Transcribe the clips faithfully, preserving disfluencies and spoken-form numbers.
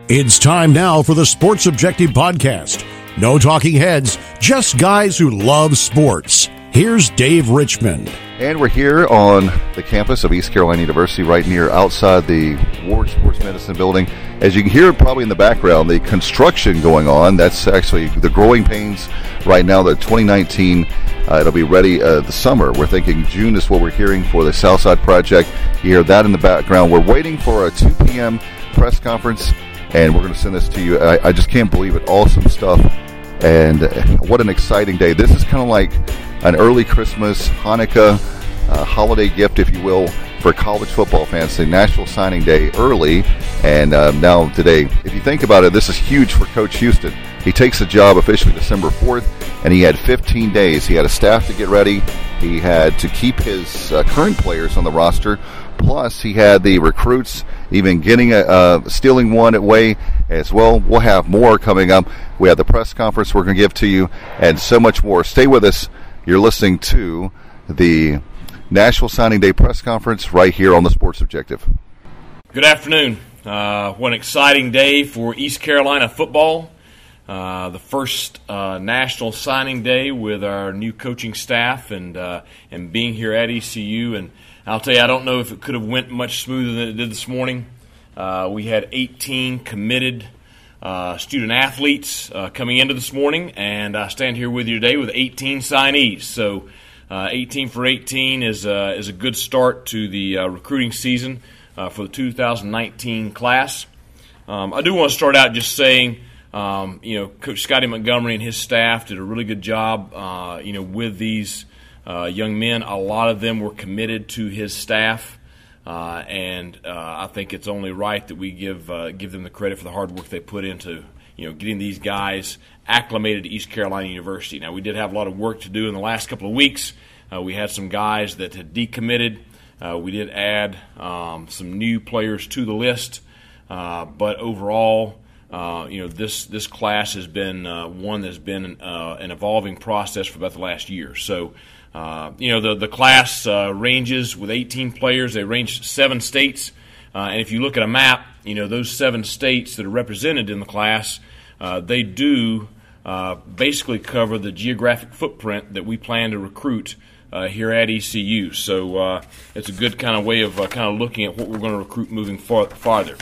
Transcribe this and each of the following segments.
It's time now for the Sports Objective Podcast. No talking heads, just guys who love sports. Here's Dave Richmond. And we're here on the campus of East Carolina University, right near outside the Ward Sports Medicine building. As you can hear probably in the background, the construction going on. That's actually the growing pains right now, the twenty nineteen. Uh, it'll be ready uh, the summer. We're thinking June is what we're hearing for the Southside project. You hear that in the background. We're waiting for a two p.m. press conference, and we're going to send this to you. I, I just can't believe it. Awesome stuff. And what an exciting day. This is kind of like an early Christmas, Hanukkah, uh, holiday gift, if you will, for college football fans. The National Signing Day early, and uh, now today. If you think about it, this is huge for Coach Houston. He takes the job officially December fourth, and he had fifteen days. He had a staff to get ready. He had to keep his uh, current players on the roster. Plus, he had the recruits even getting a, uh, stealing one away as well. We'll have more coming up. We have the press conference we're going to give to you, and so much more. Stay with us. You're listening to the National Signing Day press conference right here on the Sports Objective. Good afternoon. Uh, what an exciting day for East Carolina football. Uh, the first uh, National Signing Day with our new coaching staff and uh, and being here at E C U. And I'll tell you, I don't know if it could have went much smoother than it did this morning. Uh, we had eighteen committed uh, student athletes uh, coming into this morning, and I stand here with you today with eighteen signees. So uh, eighteen for eighteen is, uh, is a good start to the uh, recruiting season uh, for the two thousand nineteen class. Um, I do want to start out just saying, Um, you know, Coach Scotty Montgomery and his staff did a really good job, uh, you know, with these uh, young men. A lot of them were committed to his staff, uh, and uh, I think it's only right that we give uh, give them the credit for the hard work they put into, you know, getting these guys acclimated to East Carolina University. Now, we did have a lot of work to do in the last couple of weeks. Uh, we had some guys that had decommitted. Uh, we did add um, some new players to the list, uh, but overall, Uh, you know, this this class has been uh, one that's been uh, an evolving process for about the last year. So, uh, you know, the the class uh, ranges with eighteen players. They range seven states, uh, and if you look at a map, you know, those seven states that are represented in the class, uh, they do uh, basically cover the geographic footprint that we plan to recruit uh, here at E C U. So uh, it's a good kind of way of uh, kind of looking at what we're going to recruit moving far- farther.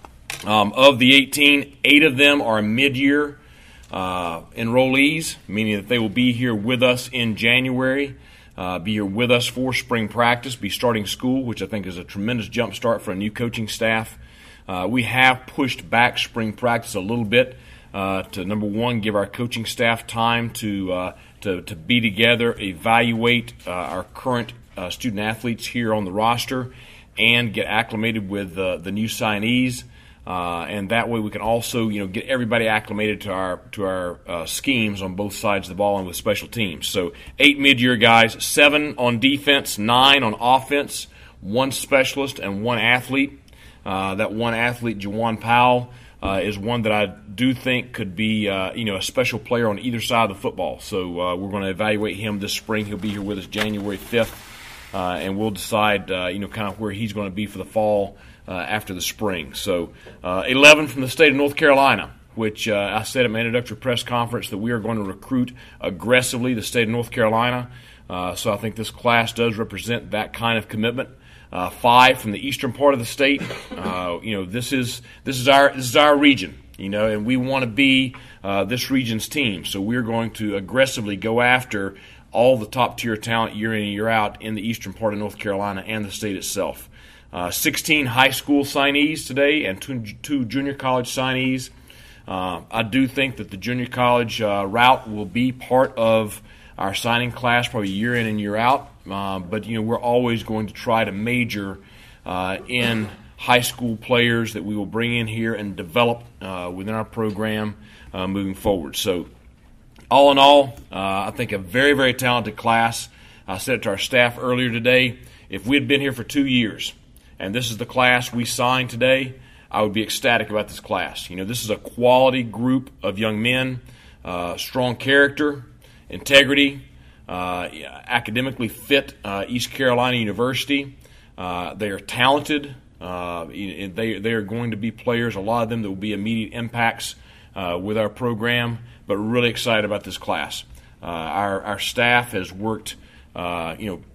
Um, of the eighteen, eight of them are mid-year uh, enrollees, meaning that they will be here with us in January, uh, be here with us for spring practice, be starting school, which I think is a tremendous jump start for a new coaching staff. Uh, we have pushed back spring practice a little bit uh, to, number one, give our coaching staff time to uh, to, to be together, evaluate uh, our current uh, student athletes here on the roster, and get acclimated with uh, the new signees. Uh, and that way we can also, you know, get everybody acclimated to our to our uh, schemes on both sides of the ball and with special teams. So eight mid-year guys, seven on defense, nine on offense, one specialist, and one athlete. Uh, that one athlete, Jawan Powell, uh, is one that I do think could be, uh, you know, a special player on either side of the football. So uh, we're going to evaluate him this spring. He'll be here with us January fifth, uh, and we'll decide, uh, you know, kind of where he's going to be for the fall. Uh, after the spring. So uh, eleven from the state of North Carolina, which uh, I said at my introductory press conference that we are going to recruit aggressively the state of North Carolina. Uh, so I think this class does represent that kind of commitment. Uh, five from the eastern part of the state. Uh, you know, this is this is our this is our region. You know, and we want to be uh, this region's team. So we're going to aggressively go after all the top tier talent year in and year out in the eastern part of North Carolina and the state itself. Uh, sixteen high school signees today and two, two junior college signees. Uh, I do think that the junior college uh, route will be part of our signing class probably year in and year out. Uh, but, you know, we're always going to try to major uh, in high school players that we will bring in here and develop uh, within our program uh, moving forward. So all in all, uh, I think a very, very talented class. I said it to our staff earlier today. If we had been here for two years, and this is the class we signed today, I would be ecstatic about this class. You know, this is a quality group of young men, uh, strong character, integrity, uh, academically fit uh, East Carolina University. Uh, they are talented. Uh, they they are going to be players, a lot of them that will be immediate impacts uh, with our program, but we're really excited about this class. Uh, our our staff has worked, uh, you know,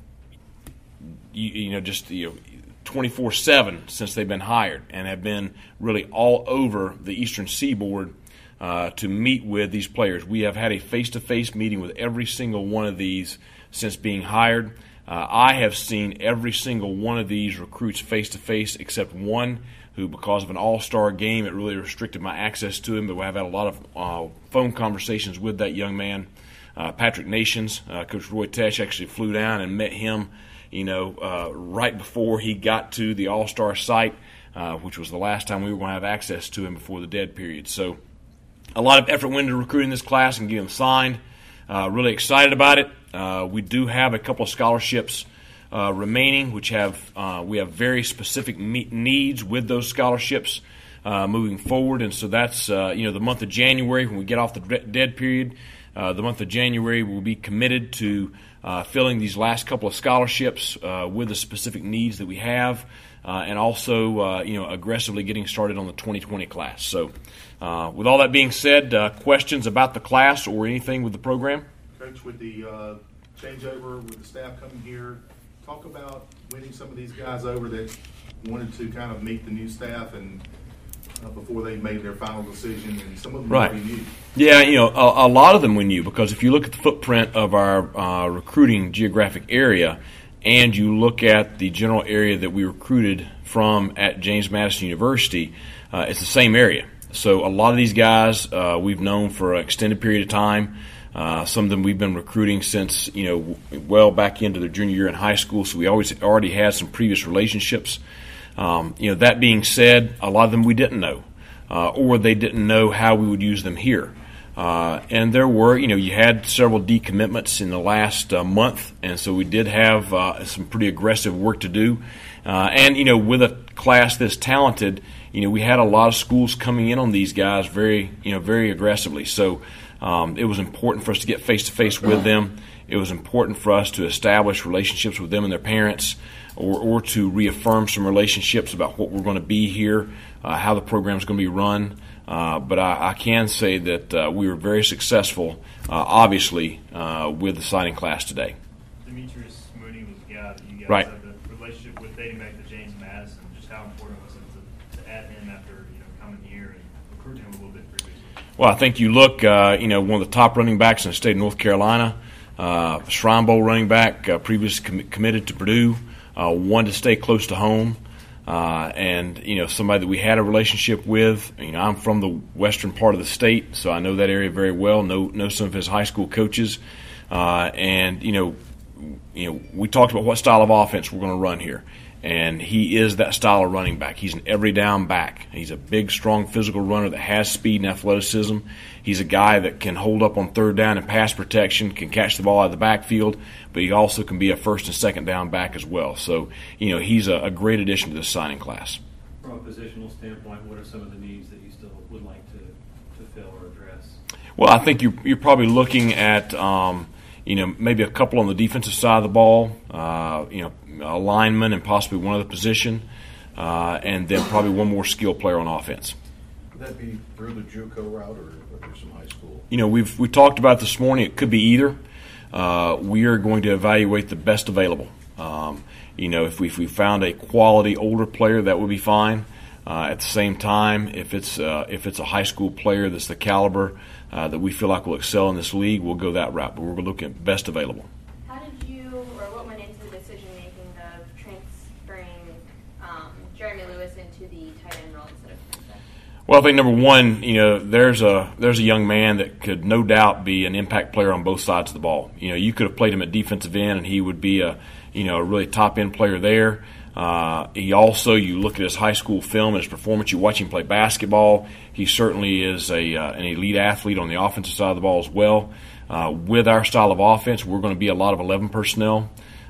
you, you know, just you know, twenty-four seven since they've been hired, and have been really all over the Eastern Seaboard uh, to meet with these players. We have had a face-to-face meeting with every single one of these since being hired. Uh, I have seen every single one of these recruits face-to-face except one who, because of an all-star game, it really restricted my access to him, but I've had a lot of uh, phone conversations with that young man. Uh, Patrick Nations, uh, Coach Roy Tesh actually flew down and met him, you know, uh, right before he got to the all-star site, uh, which was the last time we were going to have access to him before the dead period. So a lot of effort went into recruiting this class and getting them signed. Uh, really excited about it. Uh, we do have a couple of scholarships uh, remaining, which have uh, we have very specific me- needs with those scholarships uh, moving forward, and so that's uh, you know the month of January when we get off the dead period. Uh, the month of January we'll be committed to uh, filling these last couple of scholarships uh, with the specific needs that we have, uh, and also uh, you know aggressively getting started on the twenty twenty class. So, uh, with all that being said, uh, questions about the class or anything with the program? Coach, with the uh, changeover, with the staff coming here, talk about winning some of these guys over that wanted to kind of meet the new staff and uh, before they made their final decision, and some of them right. we knew. Yeah, you know, a, a lot of them we knew, because if you look at the footprint of our uh, recruiting geographic area, and you look at the general area that we recruited from at James Madison University, uh, it's the same area. So a lot of these guys uh, we've known for an extended period of time. Uh, some of them we've been recruiting since, you know, well back into their junior year in high school, so we always already had some previous relationships. Um, you know, that being said, a lot of them we didn't know, uh, or they didn't know how we would use them here. Uh, and there were, you know, you had several decommitments in the last uh, month, and so we did have uh, some pretty aggressive work to do. Uh, and, you know, with a class this talented, you know, we had a lot of schools coming in on these guys very, you know, very aggressively. So, Um, it was important for us to get face-to-face with them. It was important for us to establish relationships with them and their parents, or, or to reaffirm some relationships about what we're going to be here, uh, how the program is going to be run. Uh, but I, I can say that uh, we were very successful, uh, obviously, uh, with the signing class today. Demetrius Mooney was the guy that you guys right. had the relationship with dating back to James Madison. Just how important was it to, to add him after you know coming here and recruiting him a little bit previously? Well, I think you look, uh, you know, one of the top running backs in the state of North Carolina, uh, Shrine Bowl running back, uh, previously com- committed to Purdue, uh, wanted to stay close to home, uh, and, you know, somebody that we had a relationship with. You know, I'm from the western part of the state, so I know that area very well, know, know some of his high school coaches, uh, and, you know, you know, we talked about what style of offense we're going to run here. And he is that style of running back. He's an every down back. He's a big, strong, physical runner that has speed and athleticism. He's a guy that can hold up on third down and pass protection, can catch the ball out of the backfield, but he also can be a first and second down back as well. So, you know, he's a, a great addition to this signing class. From a positional standpoint, what are some of the needs that you still would like to, to fill or address? Well, I think you're, you're probably looking at, um, you know, maybe a couple on the defensive side of the ball, uh, you know, a lineman and possibly one other position, uh, and then probably one more skilled player on offense. Would that be through the JUCO route or, or through some high school? You know, we've we talked about this morning. It could be either. Uh, we are going to evaluate the best available. Um, you know, if we, if we found a quality older player, that would be fine. Uh, at the same time, if it's uh, if it's a high school player that's the caliber uh, that we feel like will excel in this league, we'll go that route. But we're looking at best available. How did you, or what went into the decision making of transferring um, Jeremy Lewis into the tight end role instead of Prince? Well, I think number one, you know, there's a there's a young man that could no doubt be an impact player on both sides of the ball. You know, you could have played him at defensive end, and he would be a you know a really top end player there. Uh, he also, you look at his high school film and his performance, you watch him play basketball, he certainly is a uh, an elite athlete on the offensive side of the ball as well. Uh, with our style of offense, we're going to be a lot of eleven personnel.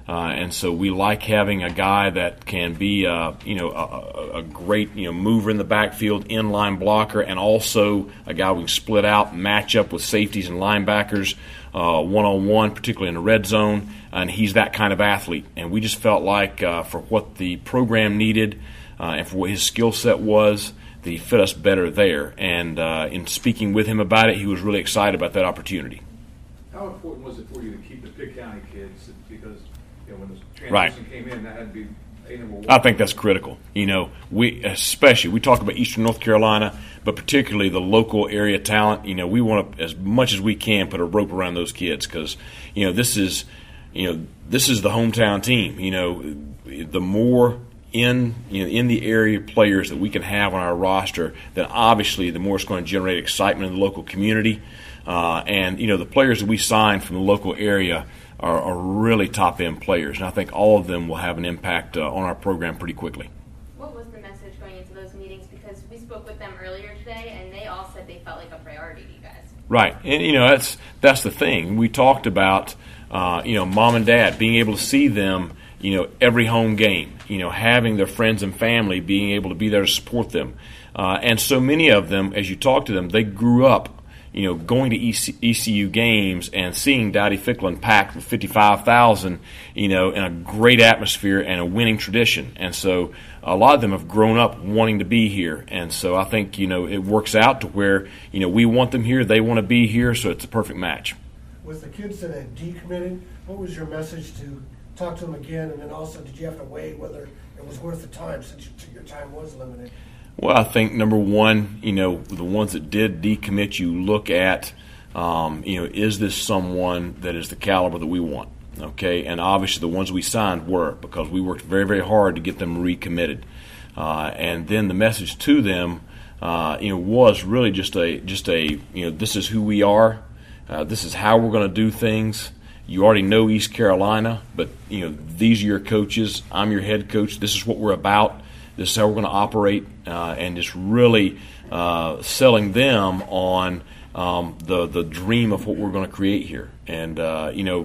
Uh, and so we like having a guy that can be, uh, you know, a, a great, you know, mover in the backfield, inline blocker, and also a guy we can split out, match up with safeties and linebackers uh, one-on-one, particularly in the red zone. And he's that kind of athlete. And we just felt like uh, for what the program needed uh, and for what his skill set was, that he fit us better there. And uh, in speaking with him about it, he was really excited about that opportunity. How important was it for you to keep the Pitt County kids? Because you know, when the transition Right. came in, that had to be a number one. I think that's critical. You know, we especially we talk about Eastern North Carolina, but particularly the local area talent. You know, we want to, as much as we can, put a rope around those kids because you know this is, you know, this is the hometown team. You know, the more in you know in the area players that we can have on our roster, then obviously the more it's going to generate excitement in the local community. Uh, and you know, the players that we sign from the local area are, are really top-end players, and I think all of them will have an impact uh, on our program pretty quickly. What was the message going into those meetings? Because we spoke with them earlier today, and they all said they felt like a priority to you guys. Right, and you know that's that's the thing. We talked about uh, you know mom and dad being able to see them, you know, every home game. You know, having their friends and family being able to be there to support them, uh, and so many of them, as you talk to them, they grew up, you know, going to E C U games and seeing Dowdy-Ficklen packed with fifty-five thousand, you know, in a great atmosphere and a winning tradition. And so a lot of them have grown up wanting to be here. And so I think, you know, it works out to where, you know, we want them here, they want to be here, so it's a perfect match. With the kids that had decommitted, what was your message to talk to them again? And then also, did you have to weigh whether it was worth the time since your time was limited? Well, I think number one, you know, the ones that did decommit, you look at, um, you know, is this someone that is the caliber that we want? Okay, and obviously the ones we signed were, because we worked very, very hard to get them recommitted. Uh, and then the message to them, uh, you know, was really just a, just a, you know, this is who we are. Uh, this is how we're going to do things. You already know East Carolina, but, you know, these are your coaches. I'm your head coach. This is what we're about. This is how we're going to operate, uh, and just really uh, selling them on um, the the dream of what we're going to create here. And uh, you know,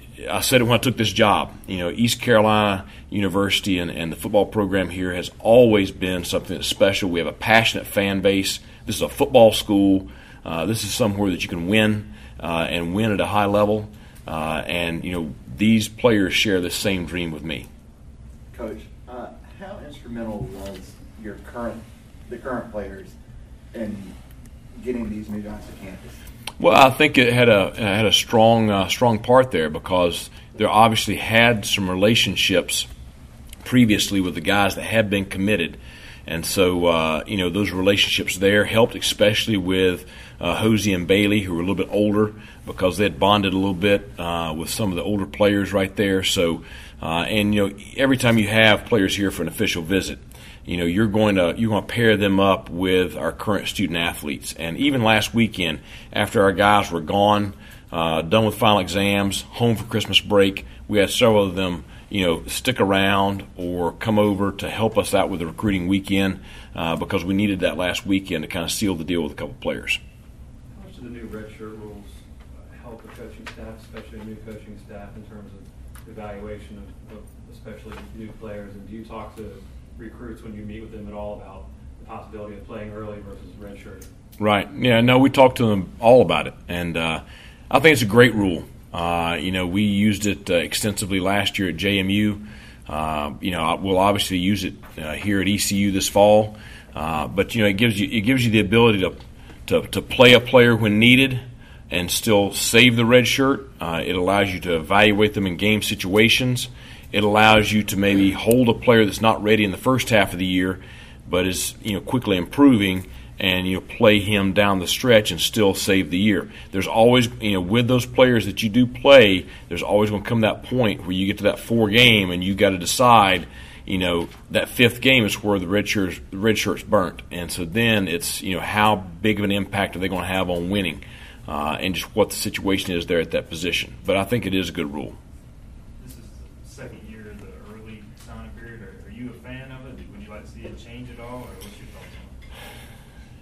I said it when I took this job. You know, East Carolina University and, and the football program here has always been something that's special. We have a passionate fan base. This is a football school. Uh, this is somewhere that you can win uh, and win at a high level. Uh, and you know, these players share the same dream with me. Coach, uh, how instrumental was your current, the current players in getting these new guys to campus? Well, I think it had a it had a strong uh, strong part there because they obviously had some relationships previously with the guys that had been committed, and so uh, you know those relationships there helped, especially with uh, Hosey and Bailey, who were a little bit older, because they had bonded a little bit uh, with some of the older players right there. So. Uh, and you know, every time you have players here for an official visit, you know, you're going to you're going to pair them up with our current student athletes. And even last weekend, after our guys were gone, uh, done with final exams, home for Christmas break, we had several of them, you know, stick around or come over to help us out with the recruiting weekend uh, because we needed that last weekend to kind of seal the deal with a couple players. How much do the new redshirt rules help the coaching staff, especially a new coaching staff, in terms of evaluation of, of especially new players? And do you talk to recruits when you meet with them at all about the possibility of playing early versus redshirt? Right. Yeah, no, we talked to them all about it. And uh, I think it's a great rule. Uh, you know, we used it uh, extensively last year at J M U. Uh, you know, we'll obviously use it uh, here at E C U this fall. Uh, but, you know, it gives you it gives you the ability to, to, to play a player when needed and still save the red shirt. Uh, it allows you to evaluate them in game situations. It allows you to maybe hold a player that's not ready in the first half of the year, but is you know quickly improving, and you know play him down the stretch and still save the year. There's always you know with those players that you do play, there's always going to come that point where you get to that four game and you got to decide. You know that fifth game is where the red shirts the red shirt's burnt, and so then it's you know how big of an impact are they going to have on winning. Uh, and just what the situation is there at that position. But I think it is a good rule. This is the second year of the early signing period. Are, are you a fan of it? Would you like to see it change at all, or what's your thoughts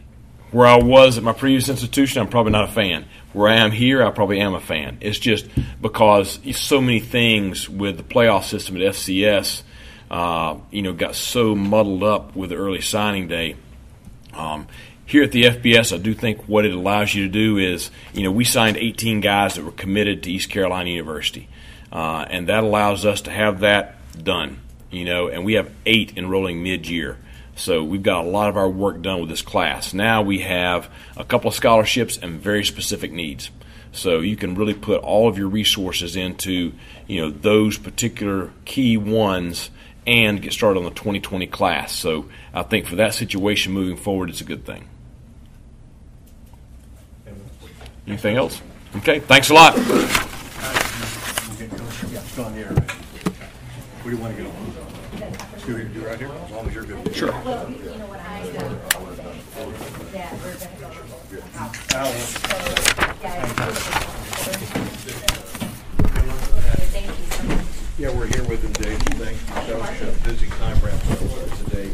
Where I was at my previous institution, I'm probably not a fan. Where I am here, I probably am a fan. It's just because so many things with the playoff system at F C S, uh, you know, got so muddled up with the early signing day. Um, here at the F B S, I do think what it allows you to do is, you know, we signed eighteen guys that were committed to East Carolina University, uh, and that allows us to have that done, you know, and we have eight enrolling mid-year. So we've got a lot of our work done with this class. Now we have a couple of scholarships and very specific needs. So you can really put all of your resources into, you know, those particular key ones and get started on the twenty twenty class. So I think for that situation moving forward, it's a good thing. Anything else? Okay, thanks a lot. Yeah, it's on the air. Where do you want to go? You do right here, as long as you're good. Sure. Well, you know what I said, that we're going to go out. Thank you so much. Yeah, we're here with him, Dave. Thanks. That was a busy time wraps up today.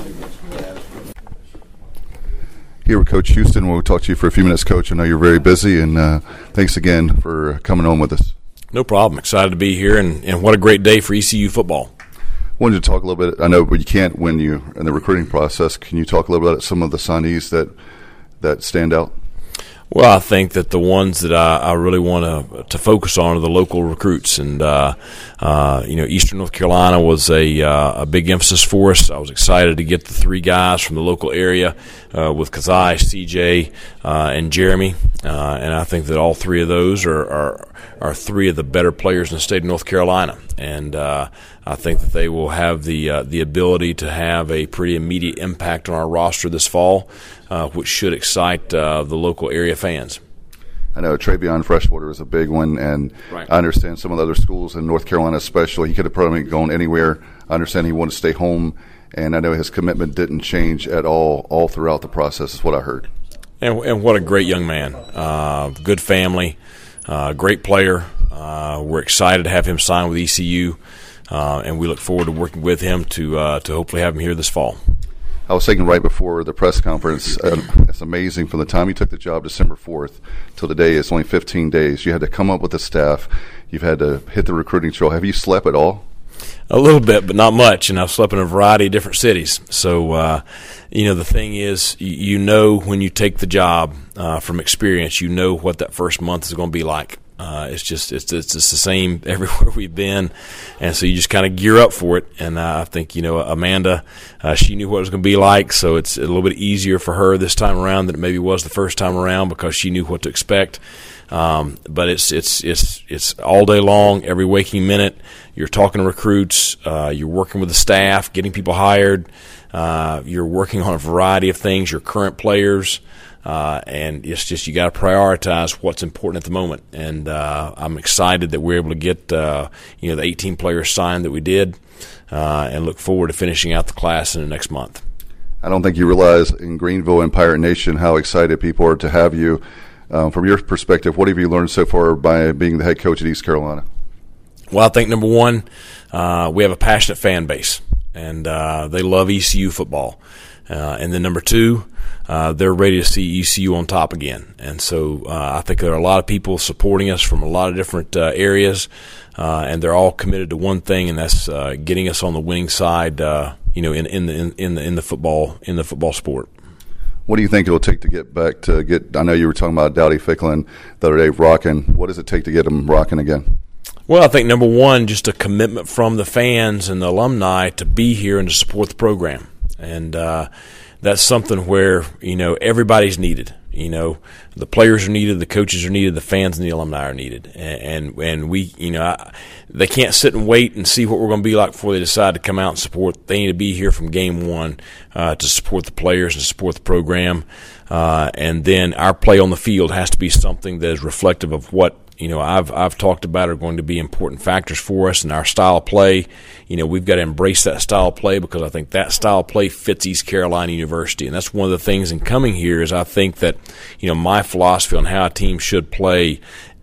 Here with Coach Houston. We'll talk to you for a few minutes, Coach. I know you're very busy, and uh, thanks again for coming on with us. No problem. Excited to be here, and, and what a great day for E C U football. Wanted to talk a little bit. I know, but you can't when you in the recruiting process. Can you talk a little bit about some of the signees that that stand out? Well, I think that the ones that I, I really want to to focus on are the local recruits, and uh, uh, you know, Eastern North Carolina was a uh, a big emphasis for us. I was excited to get the three guys from the local area uh, with Kazai, C J, uh, and Jeremy, uh, and I think that all three of those are, are are three of the better players in the state of North Carolina, and uh, I think that they will have the uh, the ability to have a pretty immediate impact on our roster this fall, uh, which should excite uh, the local area fans. I know Travion Freshwater is a big one, and right. I understand some of the other schools in North Carolina especially, he could have probably gone anywhere. I understand he wanted to stay home, and I know his commitment didn't change at all all throughout the process is what I heard. And, and what a great young man. Uh, good family, uh, great player. Uh, we're excited to have him sign with E C U. Uh, and we look forward to working with him to uh, to hopefully have him here this fall. I was thinking right before the press conference, uh, it's amazing from the time you took the job December fourth till today, it's only fifteen days. You had to come up with the staff. You've had to hit the recruiting trail. Have you slept at all? A little bit, but not much, and I've slept in a variety of different cities. So, uh, you know, the thing is, you know when you take the job uh, from experience, you know what that first month is going to be like. Uh, it's just it's it's just the same everywhere we've been, and so you just kind of gear up for it. And uh, I think you know Amanda, uh, she knew what it was going to be like, so it's a little bit easier for her this time around than it maybe was the first time around because she knew what to expect. Um, but it's it's it's it's all day long, every waking minute. You're talking to recruits, uh, you're working with the staff, getting people hired. Uh, you're working on a variety of things. Your current players. Uh, and it's just you got to prioritize what's important at the moment. And uh, I'm excited that we're able to get uh, you know the eighteen players signed that we did, uh, and look forward to finishing out the class in the next month. I don't think you realize in Greenville and Pirate Nation how excited people are to have you. Um, from your perspective, what have you learned so far by being the head coach at East Carolina? Well, I think number one, uh, we have a passionate fan base, and uh, they love E C U football. Uh, and then number two, uh, they're ready to see E C U on top again. And so uh, I think there are a lot of people supporting us from a lot of different uh, areas, uh, and they're all committed to one thing, and that's uh, getting us on the winning side. Uh, you know, in in the in, in the in the football in the football sport. What do you think it'll take to get back to get? I know you were talking about Dowdy Ficklin the other day rocking. What does it take to get them rocking again? Well, I think number one, just a commitment from the fans and the alumni to be here and to support the program. And uh, that's something where, you know, everybody's needed. You know, the players are needed, the coaches are needed, the fans and the alumni are needed. And and, and we, you know, I, they can't sit and wait and see what we're going to be like before they decide to come out and support. They need to be here from game one uh, to support the players and to support the program. Uh, and then our play on the field has to be something that is reflective of what, you know, I've I've talked about are going to be important factors for us in our style of play. You know, we've got to embrace that style of play because I think that style of play fits East Carolina University. And that's one of the things in coming here is I think that, you know, my philosophy on how a team should play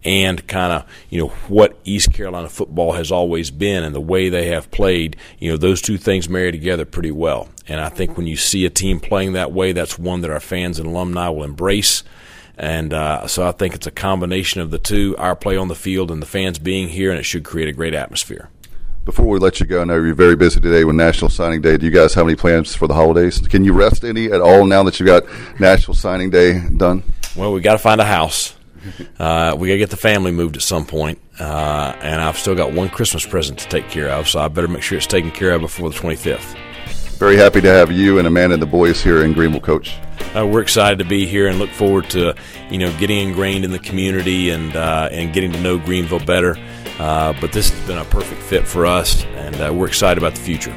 and kind of, you know, what East Carolina football has always been and the way they have played, you know, those two things marry together pretty well. And I think when you see a team playing that way, that's one that our fans and alumni will embrace. And uh, so I think it's a combination of the two, our play on the field and the fans being here, and it should create a great atmosphere. Before we let you go, I know you're very busy today with National Signing Day. Do you guys have any plans for the holidays? Can you rest any at all now that you got National Signing Day done? Well, we got to find a house. Uh, we got to get the family moved at some point. Uh, and I've still got one Christmas present to take care of, so I better make sure it's taken care of before the twenty-fifth. Very happy to have you and Amanda and the boys here in Greenville, Coach. Uh, we're excited to be here and look forward to, you know, getting ingrained in the community and uh, and getting to know Greenville better. Uh, but this has been a perfect fit for us, and uh, we're excited about the future.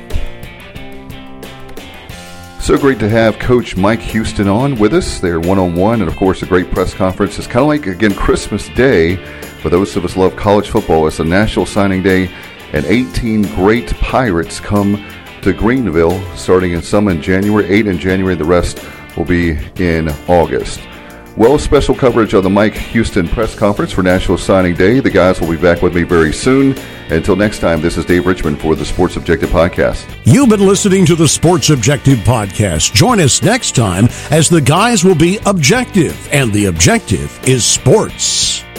So great to have Coach Mike Houston on with us. They're one-on-one, and, of course, a great press conference. It's kind of like, again, Christmas Day. For those of us who love college football, it's a National Signing Day, and eighteen great Pirates come to Greenville, starting in some in January, eight in January. The rest will be in August. Well, special coverage of the Mike Houston press conference for National Signing Day. The guys will be back with me very soon. Until next time, this is Dave Richmond for the Sports Objective Podcast. You've been listening to the Sports Objective Podcast. Join us next time as the guys will be objective, and the objective is sports.